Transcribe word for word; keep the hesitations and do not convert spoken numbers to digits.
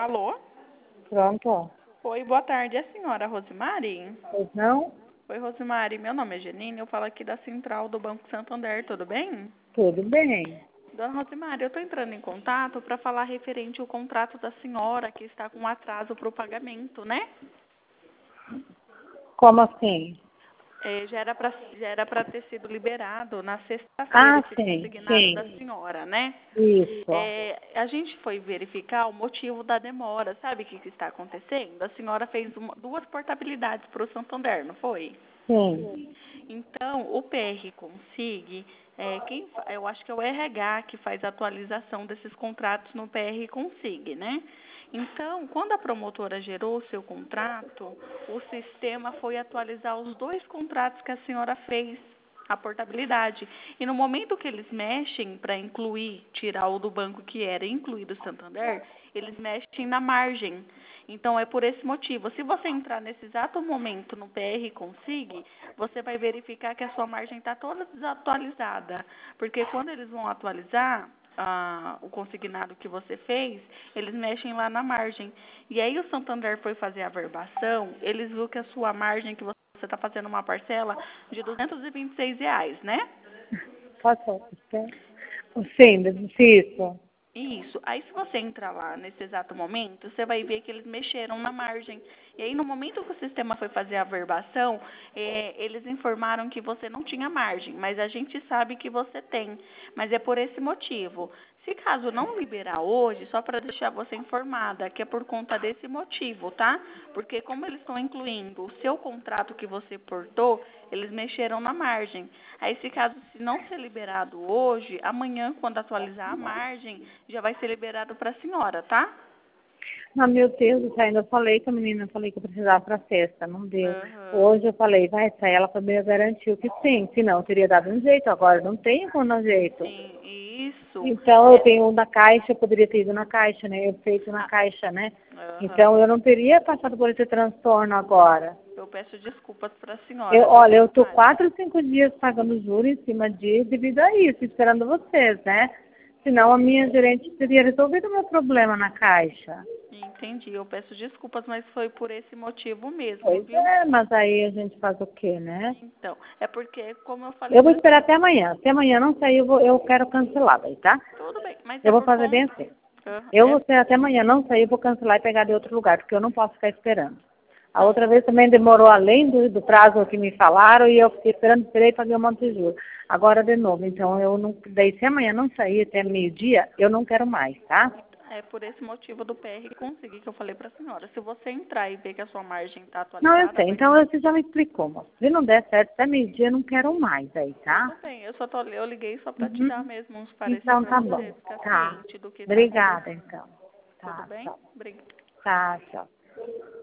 Alô? Pronto. Oi, boa tarde. É a senhora Rosimari? Pois não? Oi, Rosimari. Meu nome é Janine. Eu falo aqui da Central do Banco Santander. Tudo bem? Tudo bem. Dona Rosimari, eu estou entrando em contato para falar referente ao contrato da senhora que está com atraso para o pagamento, né? Como assim? É, já era para já era para ter sido liberado na sexta-feira Ah, esse sim, consignado da sim. senhora, né? Isso. É, a gente foi verificar o motivo da demora. Sabe o que, que está acontecendo? A senhora fez uma, duas portabilidades para o Santander, não foi? Sim. Então, o P R Consig, é, quem, fa- eu acho que é o R H que faz a atualização desses contratos no P R Consig, né? Então, quando a promotora gerou o seu contrato, o sistema foi atualizar os dois contratos que a senhora fez, a portabilidade. E no momento que eles mexem para incluir, tirar o do banco que era incluído o Santander, eles mexem na margem. Então, é por esse motivo. Se você entrar nesse exato momento no P R Consig, você vai verificar que a sua margem está toda desatualizada. Porque quando eles vão atualizar ah, o consignado que você fez, eles mexem lá na margem. E aí o Santander foi fazer a verbação, eles viram que a sua margem, que você está fazendo uma parcela de duzentos e vinte e seis reais, né? Posso? Sim, isso. Isso. Aí, se você entrar lá nesse exato momento, você vai ver que eles mexeram na margem. E aí, no momento que o sistema foi fazer a verbação, eh, eles informaram que você não tinha margem, mas a gente sabe que você tem. Mas é por esse motivo. Se caso não liberar hoje, só para deixar você informada, que é por conta desse motivo, tá? Porque como eles estão incluindo o seu contrato que você portou, eles mexeram na margem. Aí, se caso se não ser liberado hoje, amanhã, quando atualizar a margem, já vai ser liberado para a senhora, tá? Ah, meu Deus do céu, ainda falei com a menina, falei que eu precisava para sexta, não deu. Aham. Hoje eu falei, vai sair, ela também garantiu que sim, se não, teria dado um jeito, agora não tem como dar jeito. Sim, isso. Então, eu É, tenho um na caixa, eu poderia ter ido na caixa, né? Eu feito na ah, caixa, né? aham. Então, eu não teria passado por esse transtorno agora. Eu peço desculpas para a Eu, senhora, viu, olha, eu estou Rosemary? quatro, cinco dias pagando juros em cima disso devido a isso, esperando vocês, né? Senão a minha gerente teria resolvido o meu problema na caixa. Entendi. Eu peço desculpas, mas foi por esse motivo mesmo, Pois viu? é, mas aí a gente faz o quê, né? Então, é porque, como eu falei Eu vou para a esperar até senhora, amanhã. Se amanhã não sair, eu, vou, eu quero cancelar daí, tá? tudo bem, mas é Eu vou por fazer bem conta. assim. Aham, Eu vou é, esperar até amanhã não sair, eu vou cancelar e pegar de outro lugar, porque eu não posso ficar esperando. A não, outra vez também demorou além do, do prazo que me falaram e eu fiquei esperando, esperei e paguei um monte de juros. Agora de novo, então eu não, daí se amanhã não sair até meio-dia, eu não quero mais, tá? é por esse motivo do P R conseguir que eu falei para a senhora. Se você entrar e ver que a sua margem está Não, eu atualizada, sei, vai então ser você já me explicou, moço. Se não der certo até meio-dia, eu não quero mais aí, tudo tá? bem. Eu só tô, eu liguei só para te Uhum. dar mesmo uns parecer Então para tá você bom, ficar tá. ciente do que está Obrigada, acontecendo. então. Tudo Tá, bem? tchau. Obrigada. Tá, tchau.